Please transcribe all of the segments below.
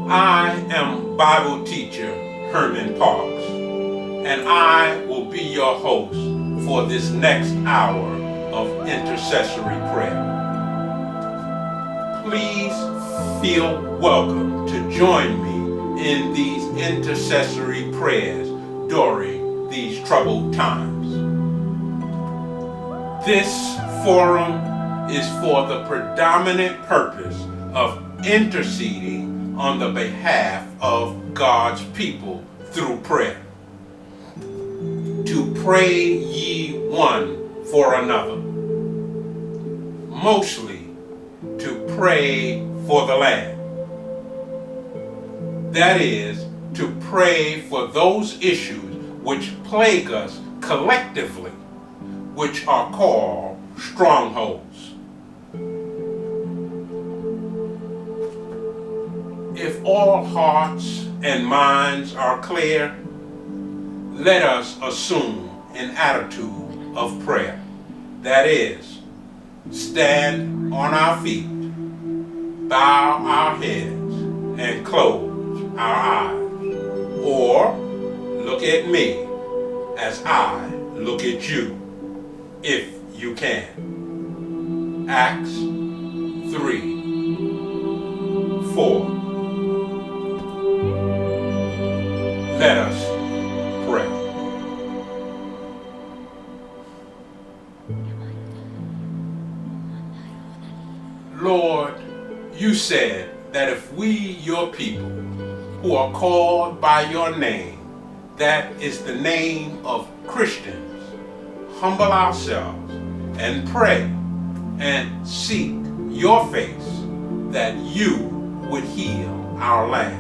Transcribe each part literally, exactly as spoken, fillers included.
I am Bible teacher Herman Parks, and I will be your host for this next hour of intercessory prayer. Please feel welcome to join me in these intercessory prayers during these troubled times. This forum is for the predominant purpose of interceding on the behalf of God's people through prayer. To pray ye one for another. Mostly to pray for the land. That is, to pray for those issues which plague us collectively, which are called strongholds. If all hearts and minds are clear, let us assume an attitude of prayer. That is, stand on our feet, bow our heads, and close our eyes. Or look at me as I look at you, if you can. Acts three, four. Let us pray. Lord, you said that if we, your people, who are called by your name, that is the name of Christians, humble ourselves and pray and seek your face, that you would heal our land.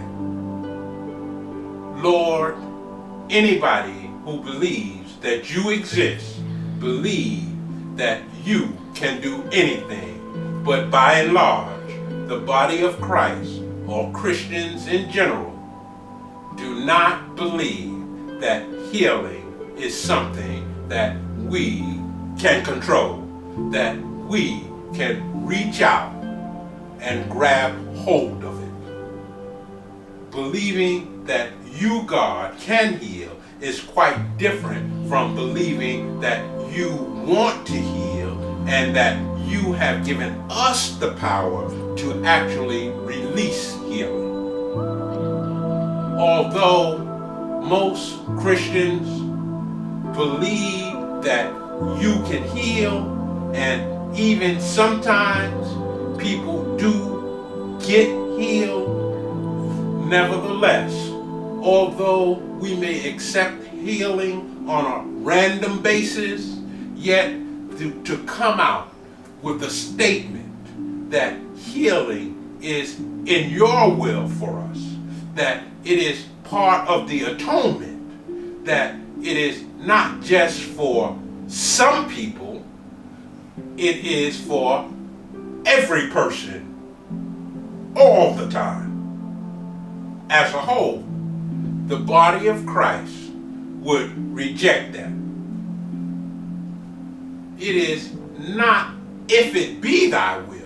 Lord, anybody who believes that you exist, believe that you can do anything, but by and large, the body of Christ, or Christians in general, do not believe that healing is something that we can control, that we can reach out and grab hold of it. Believing that you, God, can heal is quite different from believing that you want to heal and that you have given us the power to actually release healing. Although most Christians believe that you can heal, and even sometimes people do get healed, nevertheless, although we may accept healing on a random basis, yet to, to come out with a statement that healing is in your will for us, that it is part of the atonement, that it is not just for some people, it is for every person all the time. As a whole, the body of Christ would reject that. It is not if it be thy will.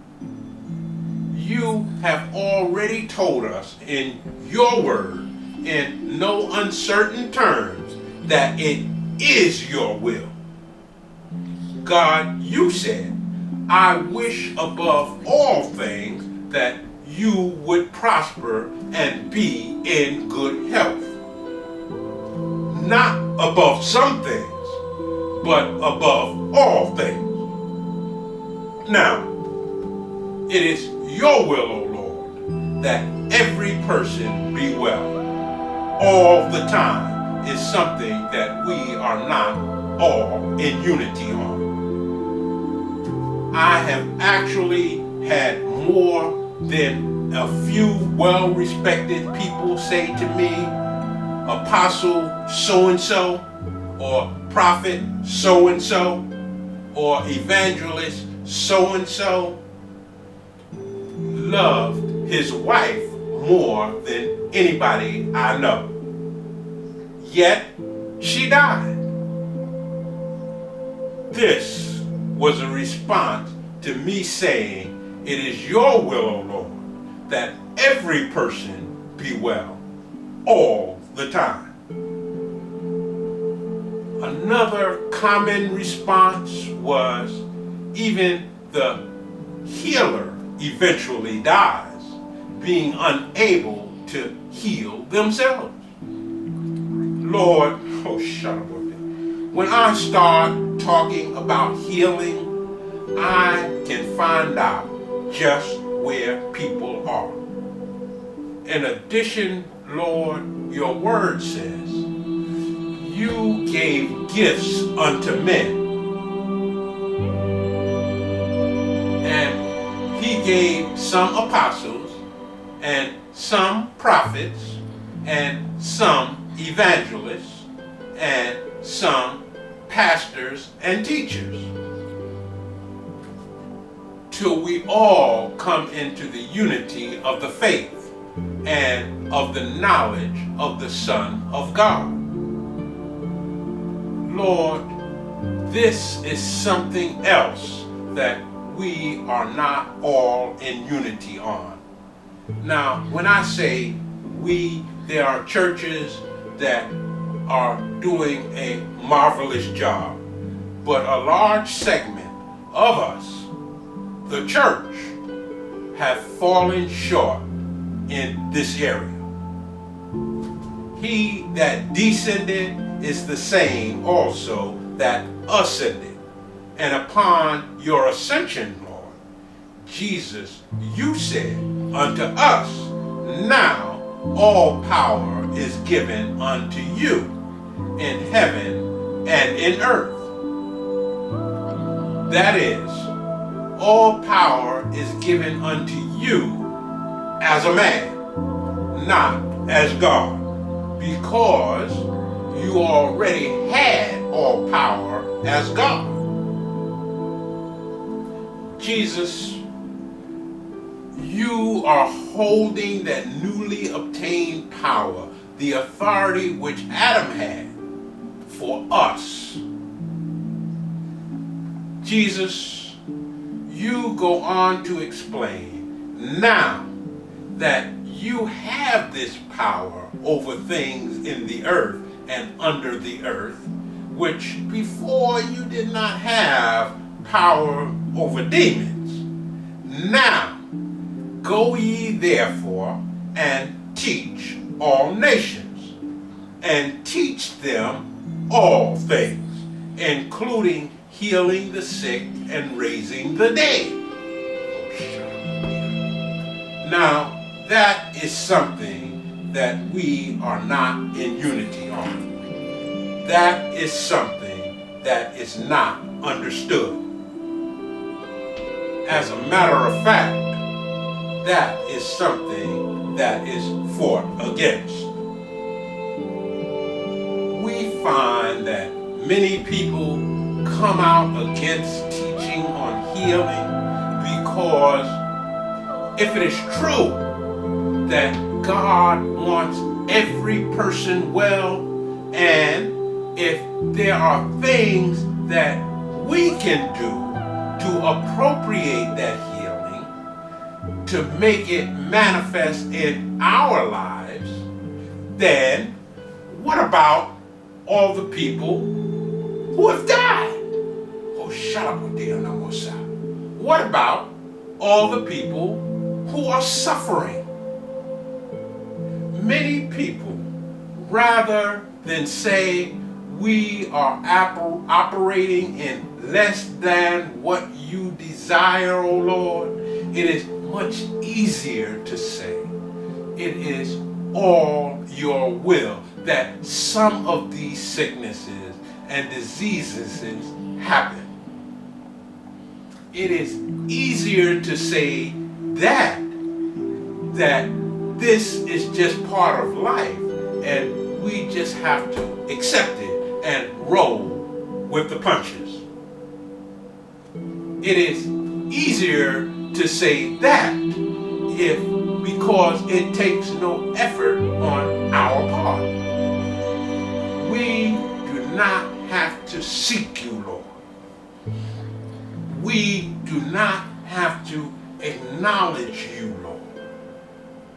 You have already told us in your word, in no uncertain terms, that it is your will. God, you said, I wish above all things that you would prosper and be in good health. Not above some things, but above all things. Now, it is your will, O Lord, that every person be well. All the time is something that we are not all in unity on. I have actually had more than a few well-respected people say to me, Apostle so-and-so, or Prophet so-and-so, or Evangelist so-and-so loved his wife more than anybody I know. Yet, she died. This was a response to me saying, it is your will, O Lord, that every person be well all the time. Another common response was even the healer eventually dies, being unable to heal themselves. Lord, oh shut up with it. When I start talking about healing, I can find out just where people are. In addition, Lord, your word says, you gave gifts unto men. And he gave some apostles, and some prophets, and some evangelists, and some pastors and teachers, till we all come into the unity of the faith and of the knowledge of the Son of God. Lord, this is something else that we are not all in unity on. Now, when I say we, there are churches that are doing a marvelous job, but a large segment of us, the church, have fallen short in this area. He that descended is the same also that ascended. And upon your ascension, Lord, Jesus, you said unto us, now all power is given unto you in heaven and in earth. That is, all power is given unto you as a man, not as God, because you already had all power as God. Jesus, you are holding that newly obtained power, the authority which Adam had for us. Jesus, you go on to explain, now that you have this power over things in the earth and under the earth, which before you did not have power over demons. Now, go ye therefore and teach all nations, and teach them all things, including healing the sick and raising the dead. Now, that is something that we are not in unity on. That is something that is not understood. As a matter of fact, that is something that is fought against. We find that many people come out against teaching on healing because if it is true that God wants every person well, and if there are things that we can do to appropriate that healing, to make it manifest in our lives, then what about all the people who have died? Oh, shut up with them, no more sound. What about all the people who are suffering? Many people, rather than say we are oper- operating in less than what you desire, O Lord, it is much easier to say it is all your will that some of these sicknesses and diseases happen. It is easier to say that, that this is just part of life and we just have to accept it and roll with the punches. It is easier to say that if because it takes no effort on our part. We do not have to seek you, Lord. We do not have to acknowledge you, Lord.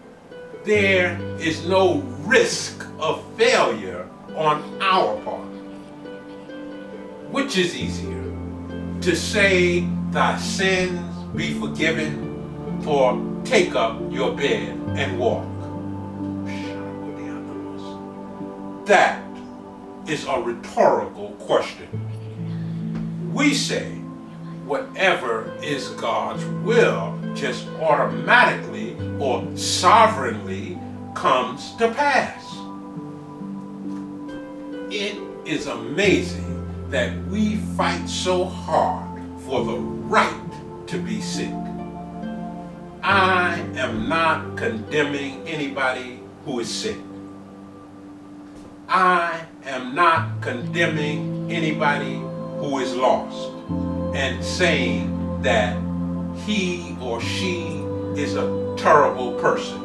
there is no risk of failure on our part. Which is easier, to say thy sins be forgiven, or take up your bed and walk? That is a rhetorical question. We say whatever is God's will just automatically or sovereignly comes to pass. It is amazing that we fight so hard for the right to be sick. I am not condemning anybody who is sick. I am not condemning anybody who is lost and saying that he or she is a terrible person.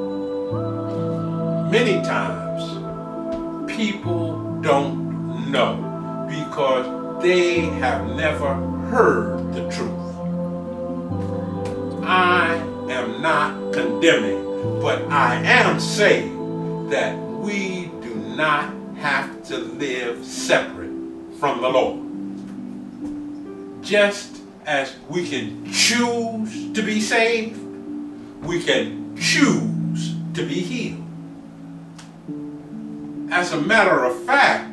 Many times people don't know because they have never heard the truth. I am not condemning, but I am saying that we do not have to live separate from the Lord. Just as we can choose to be saved, we can choose to be healed. As a matter of fact,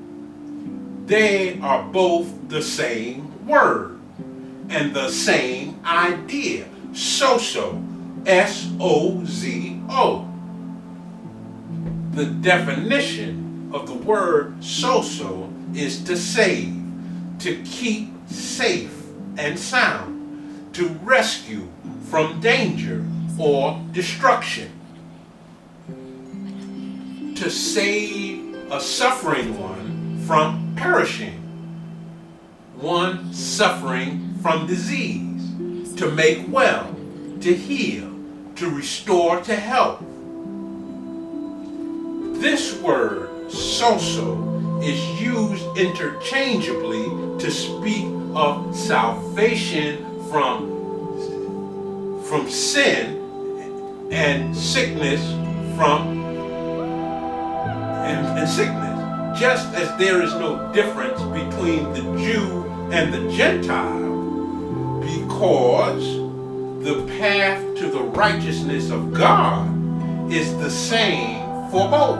they are both the same word and the same idea. Sozo, S O Z O. The definition of the word sozo is to save, to keep safe and sound, to rescue from danger or destruction. To save a suffering one from perishing, one suffering from disease, to make well, to heal, to restore to health. This word, sozo, is used interchangeably to speak of salvation from, from sin and sickness from and, and sickness. Just as there is no difference between the Jew and the Gentile, because the path to the righteousness of God is the same for both.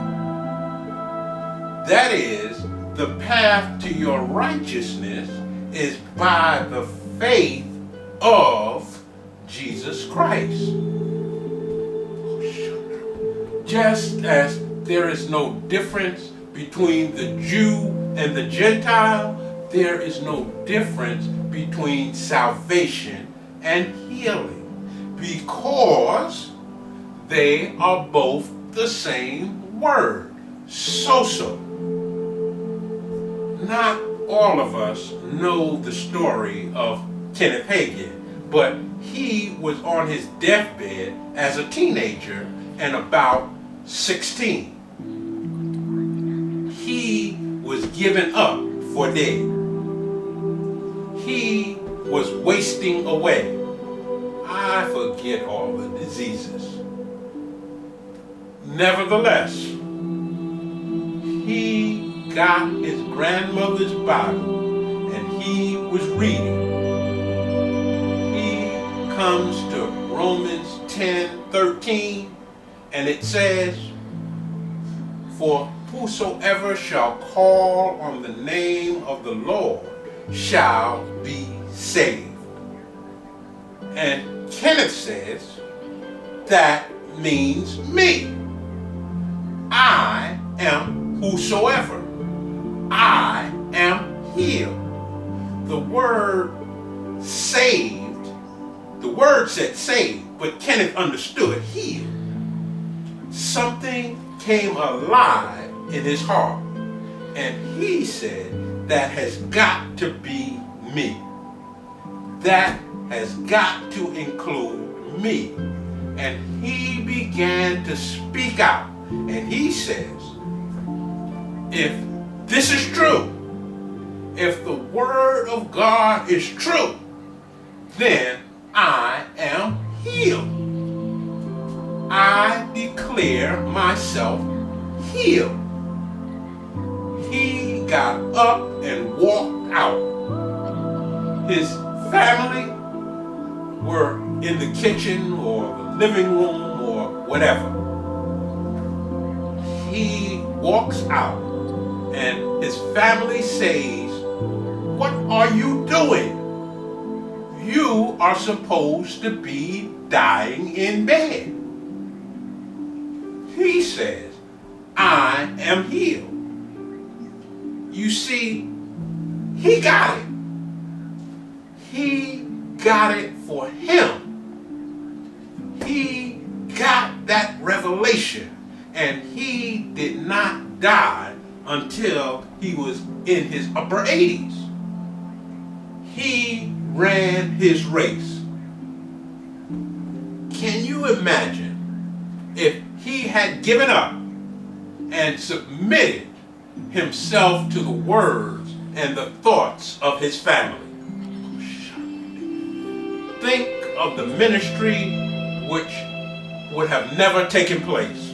That is, the path to your righteousness is by the faith of Jesus Christ. Just as there is no difference between the Jew and the Gentile, there is no difference between salvation and healing, because they are both the same word, sozo. Not all of us know the story of Kenneth Hagin, but he was on his deathbed as a teenager and about sixteen. He was given up for dead. He was wasting away. I forget all the diseases. Nevertheless, he got his grandmother's Bible and he was reading. He comes to Romans ten thirteen, and it says, "For whosoever shall call on the name of the Lord shall be saved." And Kenneth says, that means me. I am whosoever. I am healed. The word saved, the word said saved, but Kenneth understood healed. Something came alive in his heart, and he said, that has got to be me. That has got to include me. And he began to speak out, and he says, if this is true, if the word of God is true, then I am healed. I declare myself healed. He got up and walked out. His family were in the kitchen or the living room or whatever. He walks out and his family says, "What are you doing? You are supposed to be dying in bed." He says, "I am healed." You see, he got it. He got it for him. He got that revelation, and he did not die until he was in his upper eighties. He ran his race. Can you imagine if he had given up and submitted himself to the words and the thoughts of his family? Think of the ministry which would have never taken place.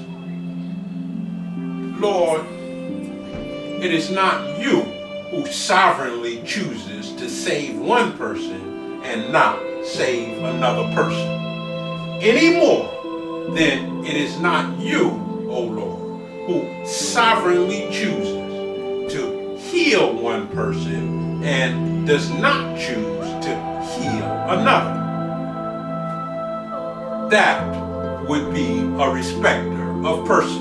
Lord, it is not you who sovereignly chooses to save one person and not save another person, any more than it is not you, O Lord, who sovereignly chooses to heal one person and does not choose to heal another. That would be a respecter of persons.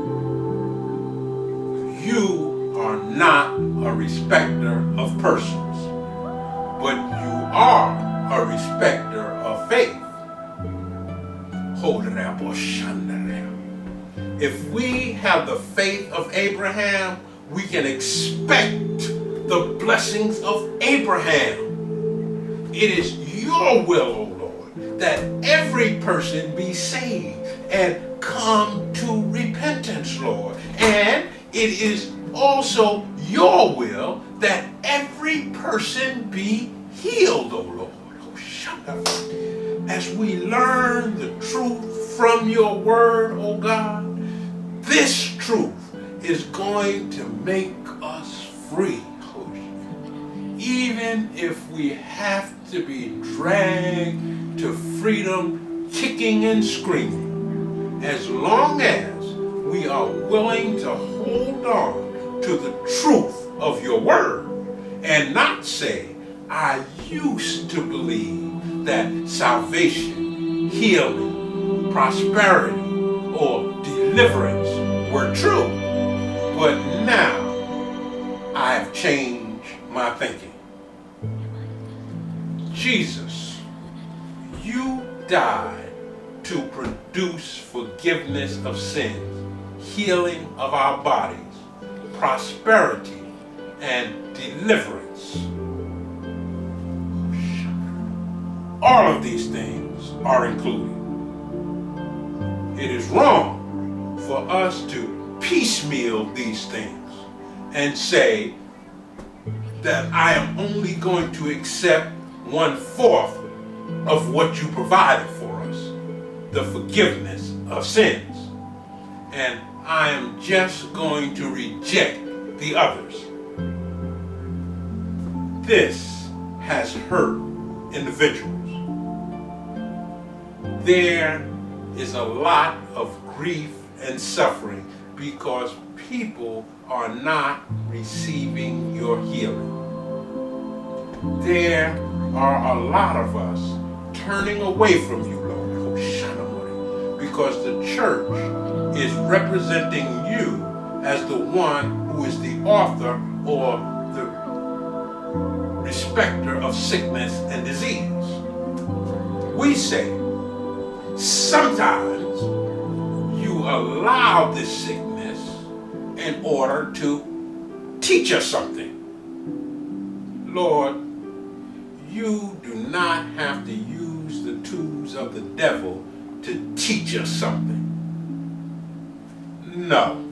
You are not a respecter of persons, but you are a respecter of faith. If we have the faith of Abraham, we can expect the blessings of Abraham. It is your will, O Lord, that every person be saved and come to repentance, Lord. And it is also your will that every person be healed, O Lord. As we learn the truth from your word, O God, this truth is going to make us free. Even if we have to be dragged to freedom, kicking and screaming, as long as we are willing to hold on to the truth of your word and not say, I used to believe that salvation, healing, prosperity, or deliverance were true, but now I have changed my thinking. Jesus, you died to produce forgiveness of sins, healing of our bodies, prosperity, and deliverance. All of these things are included. It is wrong for us to piecemeal these things and say that I am only going to accept one-fourth of what you provided for us, the forgiveness of sins, and I am just going to reject the others. This has hurt individuals. There is a lot of grief and suffering because people are not receiving your healing. There are a lot of us turning away from you, Lord, because the church is representing you as the one who is the author or the respecter of sickness and disease. We say, sometimes you allow this sickness in order to teach us something. Lord, you do not have to use the tools of the devil to teach us something. No.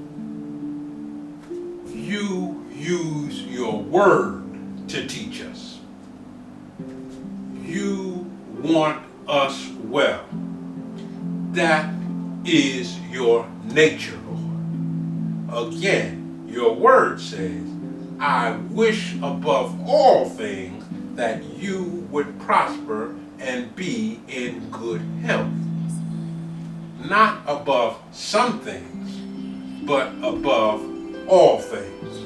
You use your word to teach us. You want us well. That is your nature, Lord. Again, your word says, I wish above all things that you would prosper and be in good health. Not above some things, but above all things.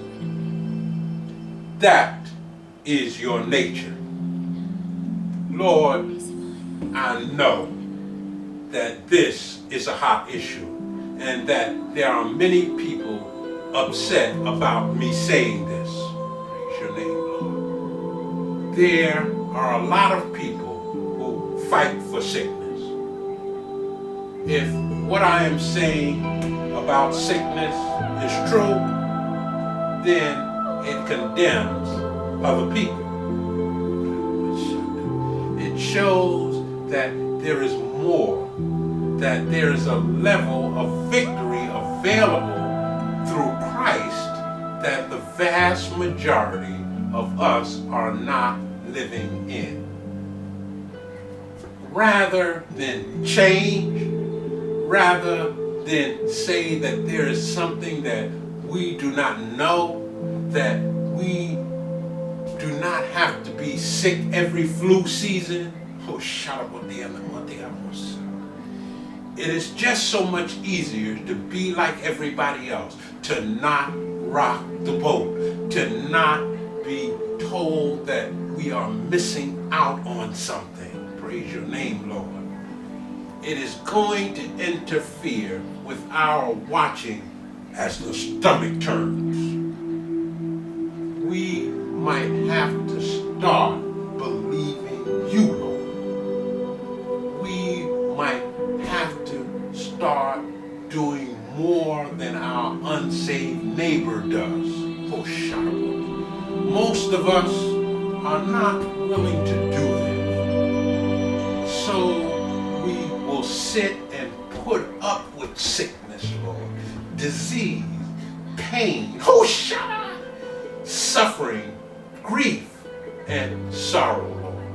That is your nature. Lord, I know that this is a hot issue and that there are many people upset about me saying this. Praise your name, Lord. There are a lot of people who fight for sickness. If what I am saying about sickness is true, then it condemns other people. It shows that there is more, that there is a level of victory available through Christ that the vast majority of us are not living in. Rather than change, rather than say that there is something that we do not know, that we do not have to be sick every flu season. Oh, shut up with the other one thing I was. It is just so much easier to be like everybody else, to not rock the boat, to not be told that we are missing out on something. Praise your name, Lord. It is going to interfere with our watching as the stomach turns. We might have to start believing you, Lord. We might have to start doing more than our unsaved neighbor does. Oh, shut up. Most of us are not willing to do that. So we will sit and put up with sickness, Lord, disease, pain, oh, shut up, suffering, grief, and sorrow,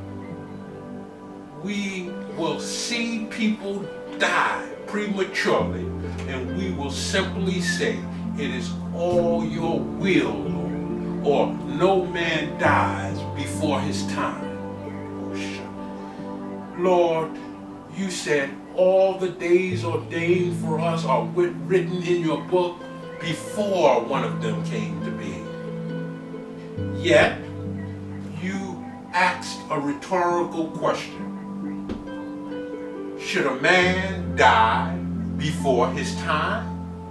Lord. We will see people die prematurely, and we will simply say, it is all your will, Lord, or no man dies before his time. Oh, shut. Lord, you said all the days ordained for us are written in your book before one of them came to be. Yet, you asked a rhetorical question. Should a man die before his time?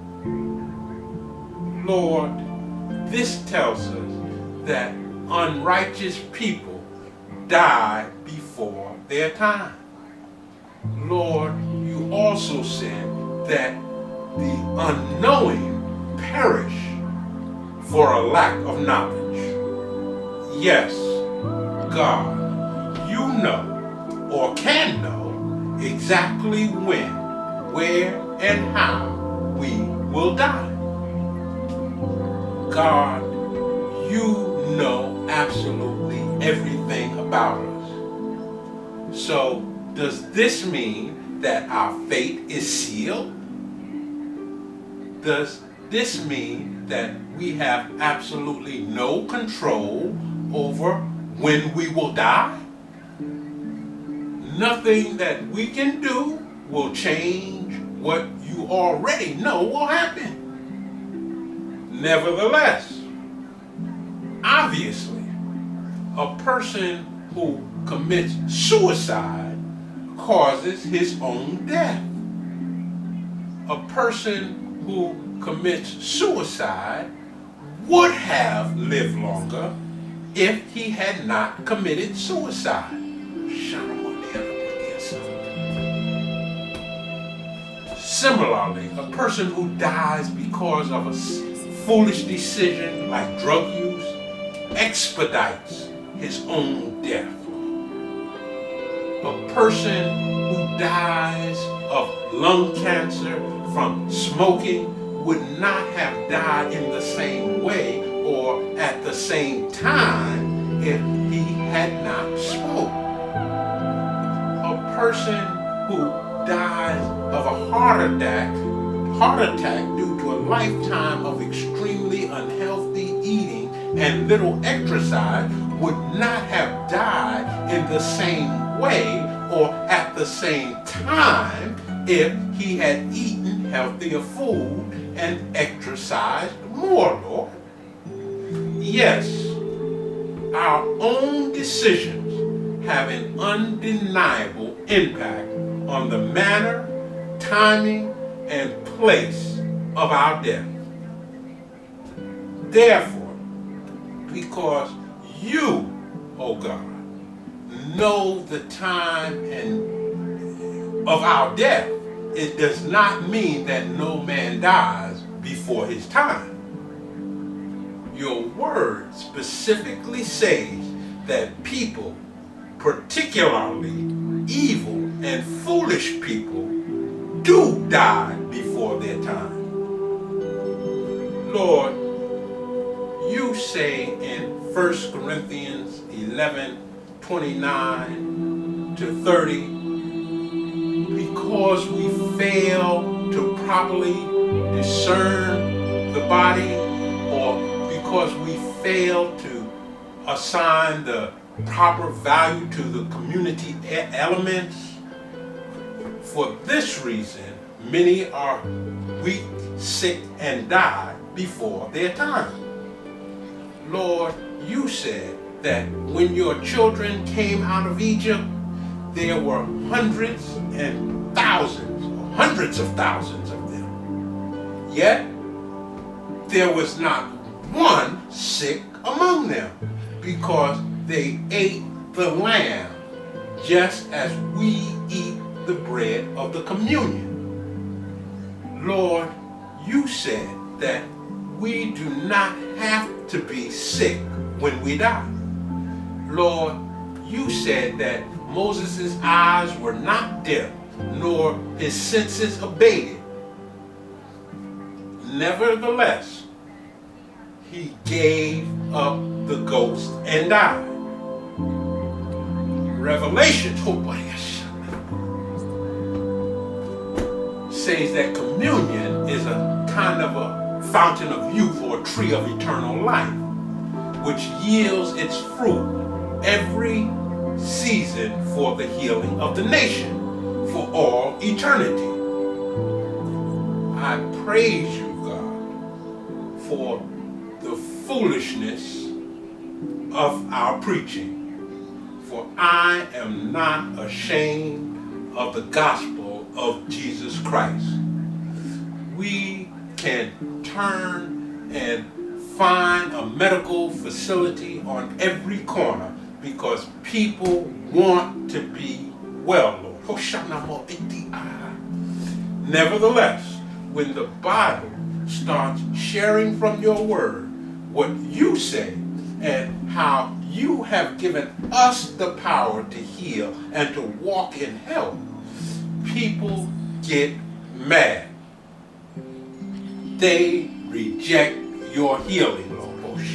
Lord, this tells us that unrighteous people die before their time. Lord, you also said that the unknowing perish for a lack of knowledge. Yes, God, you know or can know exactly when, where, and how we will die. God, you know absolutely everything about us. So, does this mean that our fate is sealed? Does this mean that we have absolutely no control over when we will die? Nothing that we can do will change what you already know will happen. Nevertheless, obviously, a person who commits suicide causes his own death. A person who commits suicide would have lived longer if he had not committed suicide. Similarly, a person who dies because of a foolish decision like drug use expedites his own death. A person who dies of lung cancer from smoking would not have died in the same way or at the same time if he had not smoked. A person who dies of a heart attack, heart attack due to a lifetime of extremely unhealthy eating and little exercise would not have died in the same way or at the same time if he had eaten healthier food and exercised more, Lord. Yes, our own decisions have an undeniable impact on the manner, timing, and place of our death. Therefore, because you, oh God, know the time and of our death, it does not mean that no man dies before his time. Your word specifically says that people, particularly evil and foolish people, do die before their time. Lord, you say in First Corinthians eleven, twenty-nine to thirty, because we fail to properly discern the body, or because we fail to assign the proper value to the community elements, for this reason, many are weak, sick, and die before their time. Lord, you said that when your children came out of Egypt, there were hundreds and thousands, hundreds of thousands of them. Yet, there was not one sick among them, because they ate the lamb just as we eat the bread of the communion. Lord, you said that we do not have to be sick when we die. Lord, you said that Moses' eyes were not dim, nor his senses abated. Nevertheless, he gave up the ghost and died. Revelation says that communion is a kind of a fountain of youth or a tree of eternal life, which yields its fruit every season for the healing of the nation for all eternity. I praise you, God, for the foolishness of our preaching, for I am not ashamed of the gospel of Jesus Christ. We can turn and find a medical facility on every corner because people want to be well, Lord. Nevertheless, when the Bible starts sharing from your word what you say and how you have given us the power to heal and to walk in health, people get mad. They reject your healing, Lord.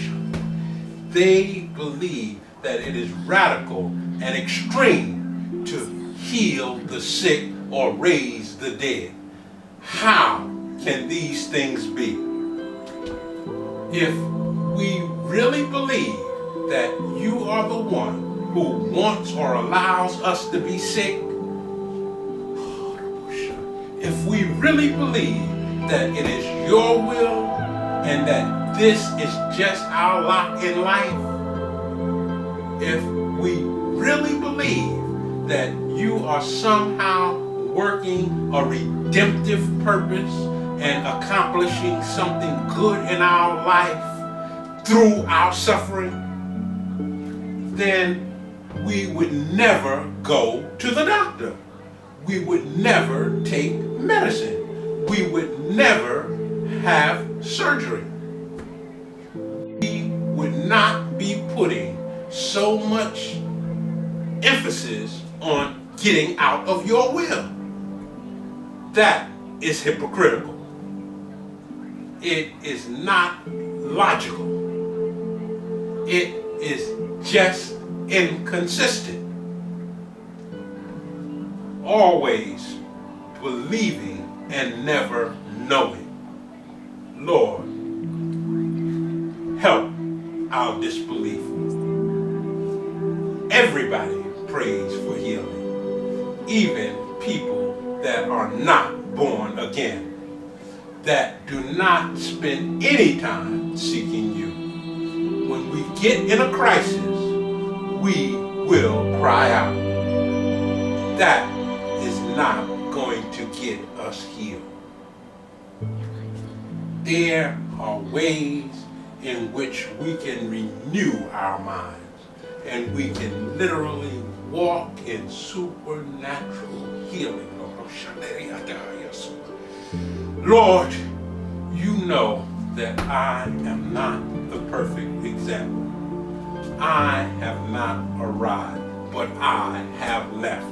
They believe that it is radical and extreme to heal the sick or raise the dead. How can these things be? If we really believe that you are the one who wants or allows us to be sick, if we really believe that it is your will and that this is just our lot in life, if we really believe that you are somehow working a redemptive purpose and accomplishing something good in our life through our suffering, then we would never go to the doctor. We would never take medicine. We would never have surgery. We would not be putting so much emphasis on getting out of your will. That is hypocritical. It is not logical. It is just inconsistent. Always believing and never knowing. Lord, help our disbelief. Everybody prays for healing, even people that are not born again, that do not spend any time seeking you. When we get in a crisis, we will cry out. That is not going to get us healed. There are ways in which we can renew our minds, and we can literally walk in supernatural healing. Lord, you know that I am not the perfect example. I have not arrived, but I have left.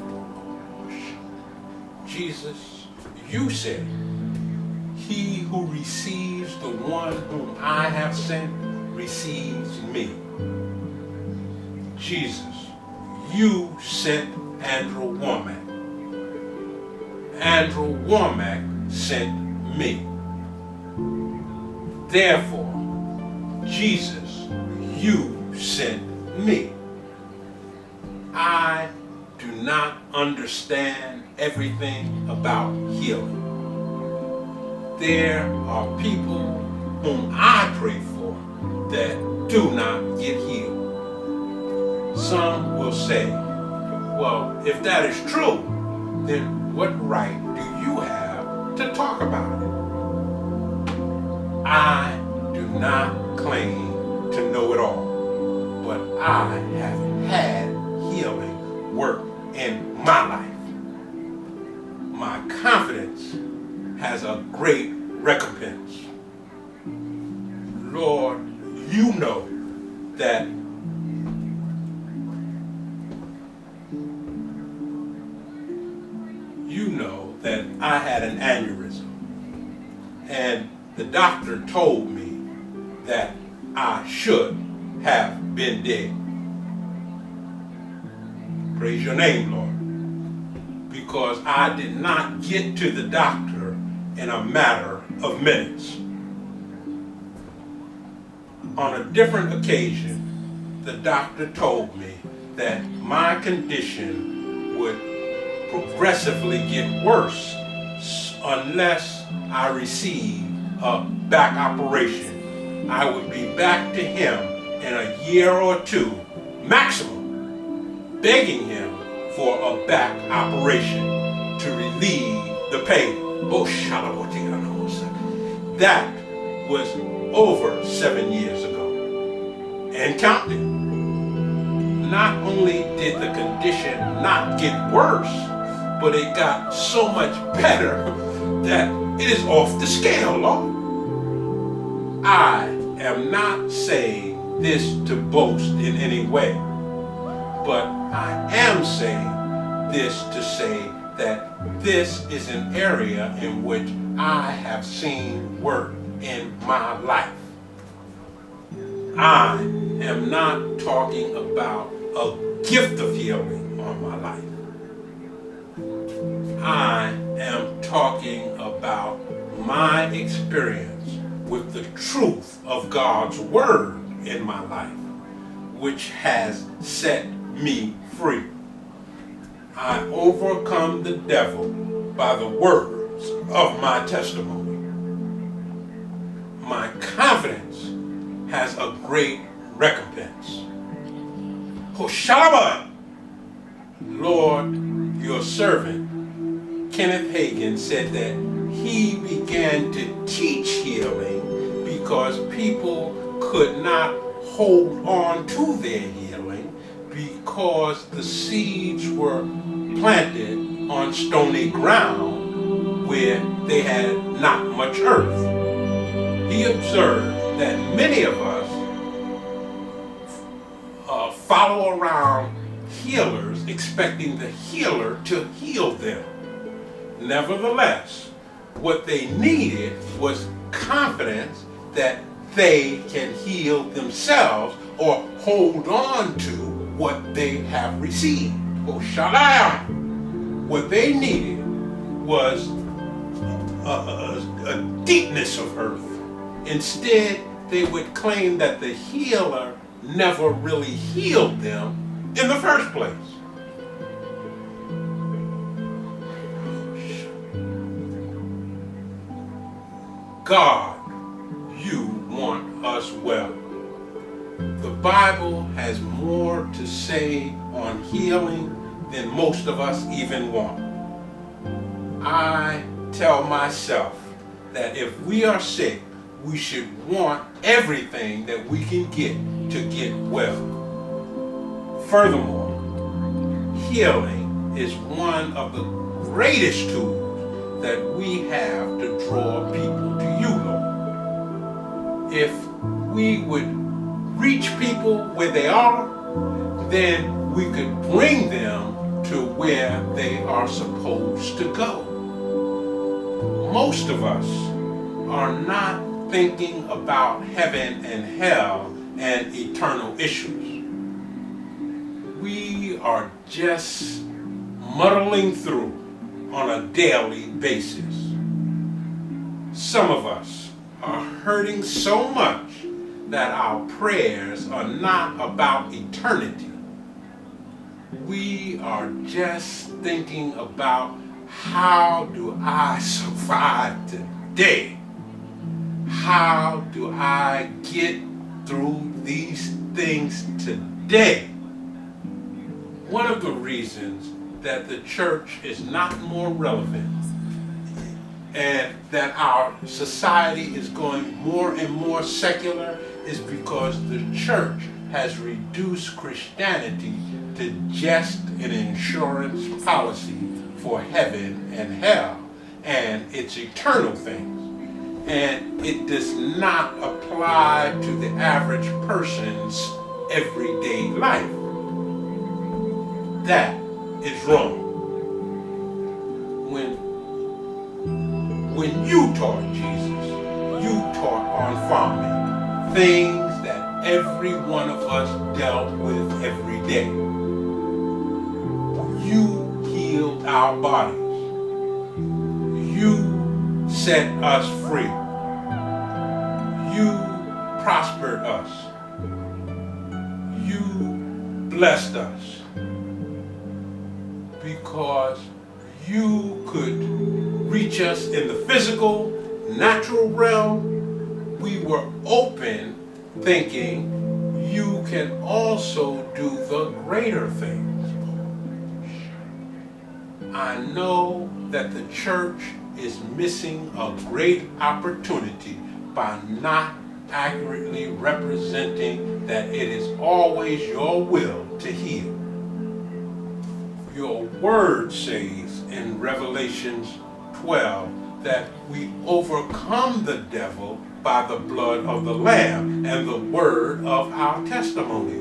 Jesus, you said, he who receives the one whom I have sent receives me. Jesus, you sent Andrew Womack. Andrew Womack sent me. Therefore, Jesus, you sent me. I do not understand everything about healing. There are people whom I pray for that do not get healed. Some will say, well, if that is true, then what right do you have to talk about it? I do not claim to know it all, but I have had healing work in my life. My confidence has a great recompense. Lord, you know that you know that I had an aneurysm, and the doctor told me that I should have been dead. Praise your name, Lord, because I did not get to the doctor in a matter of minutes. On a different occasion, the doctor told me that my condition would progressively get worse unless I received a back operation. I would be back to him in a year or two, maximum, begging him for a back operation to relieve the pain. Oh, that was over seven years ago and counting. Not only did the condition not get worse, but it got so much better that it is off the scale, Lord. I am not saying this to boast in any way, but I am saying this to say that this is an area in which I have seen work in my life. I am not talking about a gift of healing on my life. I am talking about my experience with the truth of God's word in my life, which has set me free. I overcome the devil by the words of my testimony. My confidence has a great recompense. Hoshalabah! Lord, your servant, Kenneth Hagin, said that he began to teach healing because people could not hold on to their healing because the seeds were planted on stony ground where they had not much earth. He observed that many of us uh, follow around healers expecting the healer to heal them. Nevertheless, what they needed was confidence that they can heal themselves or hold on to what they have received. Oh, shalom! What they needed was a, a, a deepness of earth. Instead, they would claim that the healer never really healed them in the first place. God, you want us well. The Bible has more to say on healing than most of us even want. I tell myself that if we are sick, we should want everything that we can get to get well. Furthermore, healing is one of the greatest tools that we have to draw people to you, Lord. If we would reach people where they are, then we could bring them to where they are supposed to go. Most of us are not thinking about heaven and hell and eternal issues. We are just muddling through on a daily basis. Some of us are hurting so much that our prayers are not about eternity. We are just thinking about, how do I survive today? How do I get through these things today? One of the reasons that the church is not more relevant and that our society is going more and more secular is because the church has reduced Christianity to just an insurance policy for heaven and hell and its eternal things. And it does not apply to the average person's everyday life. That is wrong. When, when you taught Jesus, you taught on farming, things that every one of us dealt with every day. You healed our bodies. You set us free. You prospered us. You blessed us. Because you could reach us in the physical, natural realm, we were open thinking you can also do the greater things. I know that the church is missing a great opportunity by not accurately representing that it is always your will to heal. Your word says in Revelation twelve that we overcome the devil by the blood of the Lamb and the word of our testimony.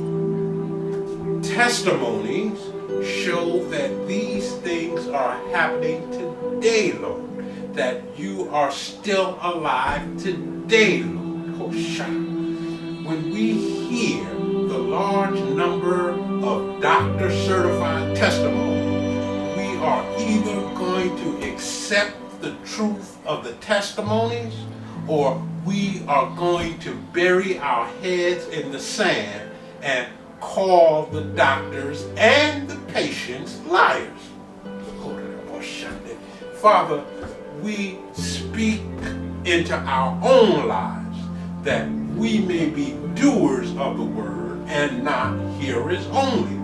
Testimonies show that these things are happening today, Lord. That you are still alive today, Lord. When we hear the large number of doctor-certified testimonies, we are either going to accept the truth of the testimonies, or we are going to bury our heads in the sand and call the doctors and the patients liars. Father, we speak into our own lives that we may be doers of the word and not hearers only.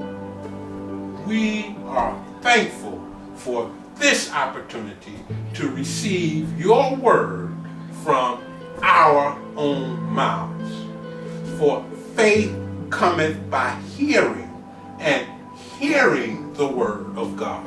We are thankful for this opportunity to receive your word from our own mouths. For faith cometh by hearing, and hearing the word of God.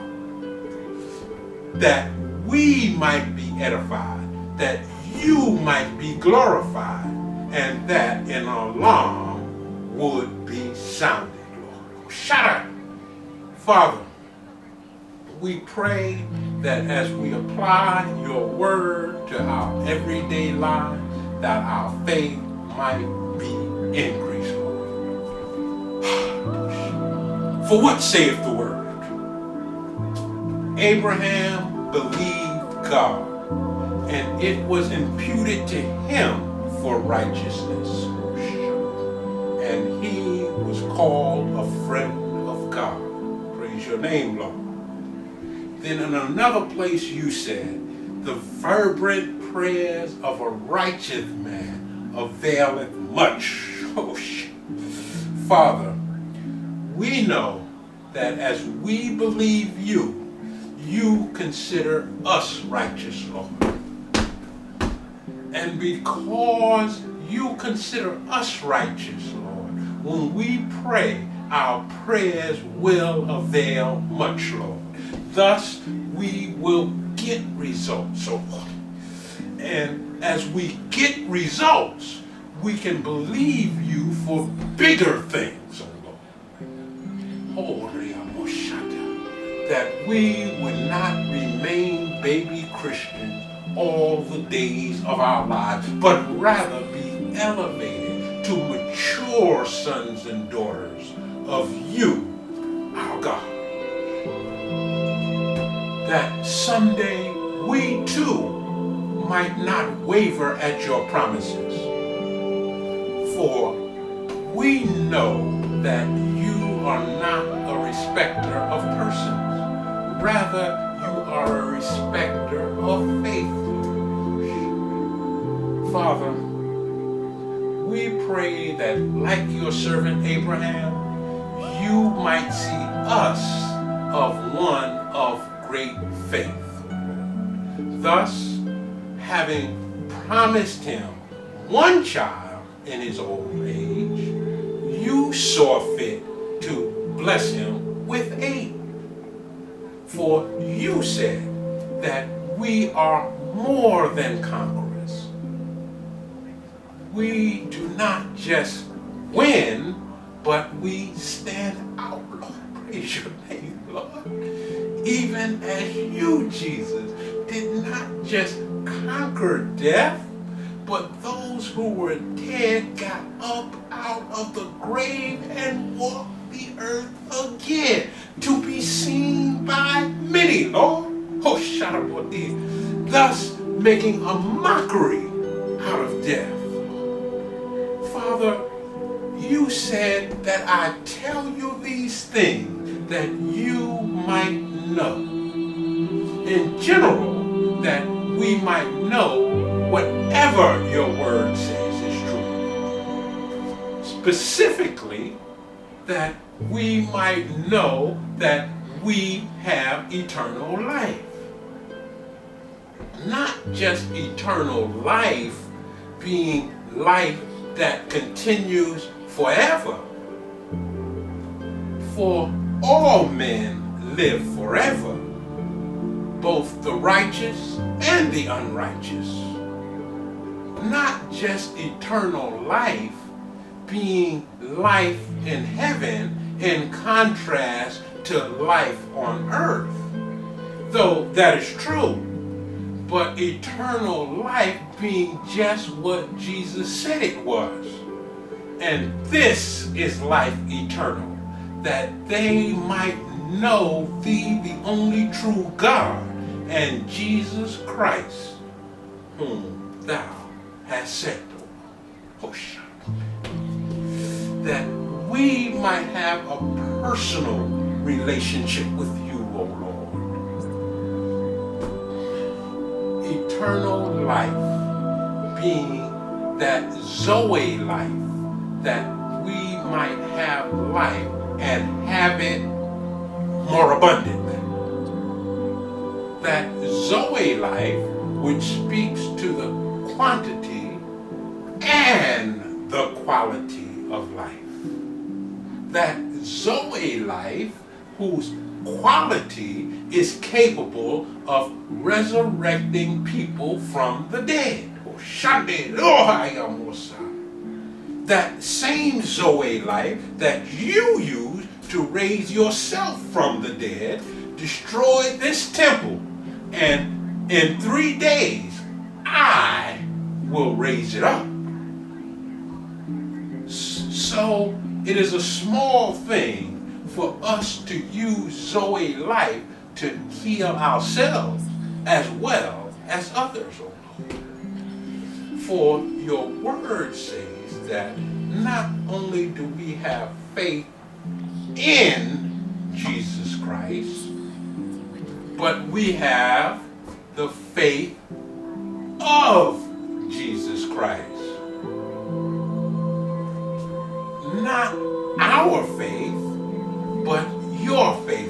That we might be edified, that you might be glorified, and that an alarm would be sounded, Lord. Shut up! Father, we pray that as we apply your word to our everyday lives, that our faith might be increased, Lord. For what saith the word? Abraham believed God, and it was imputed to him for righteousness. And he was called a friend of God. Praise your name, Lord. Then in another place you said, the fervent prayers of a righteous man availeth much. Oh, Father, we know that as we believe you, you consider us righteous, Lord. And because you consider us righteous, Lord, when we pray, our prayers will avail much, Lord. Thus, we will get results, oh Lord. And as we get results, we can believe you for bigger things, oh Lord. That we would not remain baby Christians all the days of our lives, but rather be elevated to mature sons and daughters of you, our God. That someday we too might not waver at your promises. For we know that you are not a respecter of persons. Rather, you are a respecter of faith. Father, we pray that like your servant Abraham, you might see us of one of great faith. Thus, having promised him one child in his old age, you saw fit to bless him with eight. For you said that we are more than conquerors. We do not just win, but we stand out, Lord. Praise your name, Lord. Even as you, Jesus, did not just conquer death, but those who were dead got up out of the grave and walked the earth again to be seen by many, Lord. Oh, Shadabodi, thus making a mockery out of death. Father, you said that I tell you these things that you might know. In general, that we might know whatever your word says is true. Specifically, that we might know that we have eternal life. Not just eternal life being life that continues forever. For all men live forever, both the righteous and the unrighteous. Not just eternal life being life in heaven in contrast to life on earth. Though that is true, but eternal life being just what Jesus said it was. And this is life eternal, that they might know thee, the only true God, and Jesus Christ, whom thou hast sent. Oh, that we might have a personal relationship with you, O Lord. Eternal life being that Zoe life, that we might have life and have it more abundantly. That Zoe life which speaks to the quantity and the quality of life. That Zoe life whose quality is capable of resurrecting people from the dead. That same Zoe life that you use to raise yourself from the dead destroyed this temple, and in three days I will raise it up. So it is a small thing for us to use Zoe life to heal ourselves, as well as others, O Lord. For your word says that not only do we have faith in Jesus Christ, but we have the faith of Jesus Christ. Not our faith, but your faith,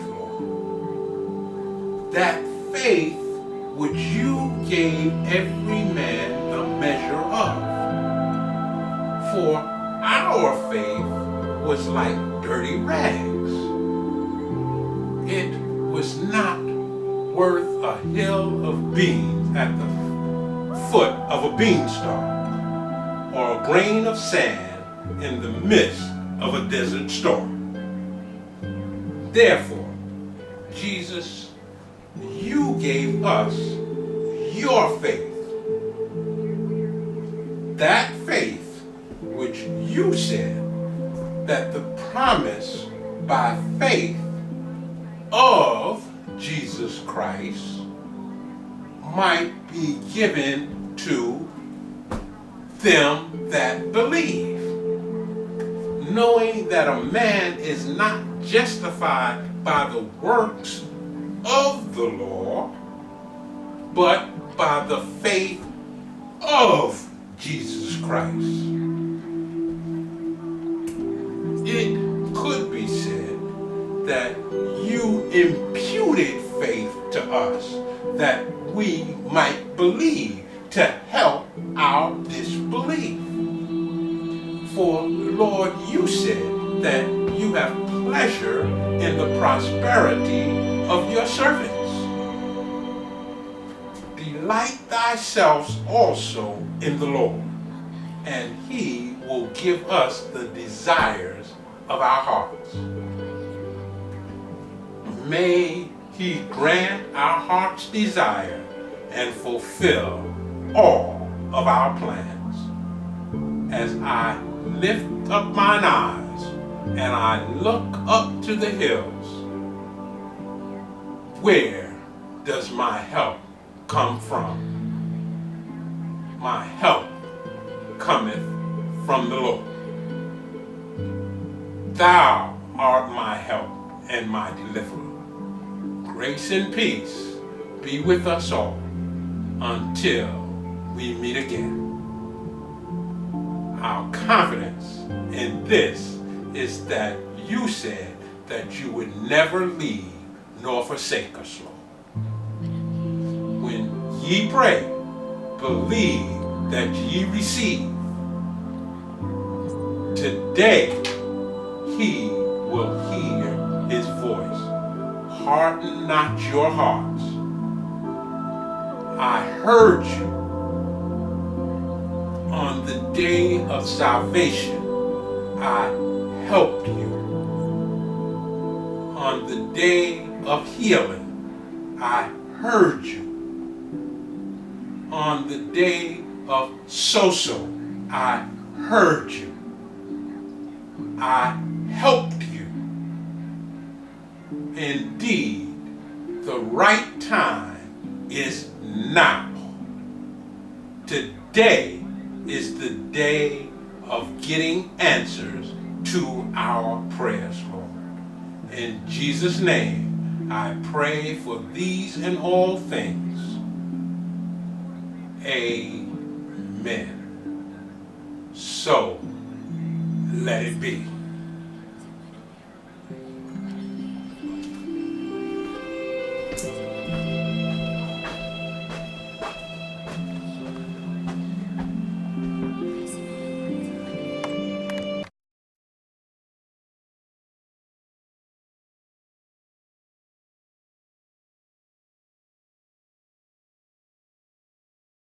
Lord. That faith which you gave every man a measure of. For our faith was like dirty rags. It was not worth a hill of beans at the foot of a beanstalk, or a grain of sand in the midst of a desert storm. Therefore, Jesus, you gave us your faith. That faith which you said that the promise by faith of Jesus Christ might be given to them that believe, knowing that a man is not justified by the works of the law, but by the faith of Jesus Christ. It could be said that you imputed faith to us that we might believe to help our disbelief. For, Lord, you said that you have pleasure in the prosperity of your servants. Delight thyself also in the Lord, and he will give us the desires of our hearts. May he grant our heart's desire and fulfill all of our plans. As I lift up mine eyes and I look up to the hills, where does my help come from? My help cometh from the Lord. Thou art my help and my deliverer. Grace and peace be with us all until we meet again. Our confidence in this is that you said that you would never leave nor forsake us, Lord. When ye pray, believe that ye receive. Today, he will hear his voice. Harden not your hearts. I heard you on the day of salvation. I helped you. On the day of healing, I heard you. On the day of so-so, I heard you. I helped you. Indeed, the right time is now. Today is the day of getting answers to our prayers, Lord. In Jesus' name, I pray for these and all things. Amen. So, let it be.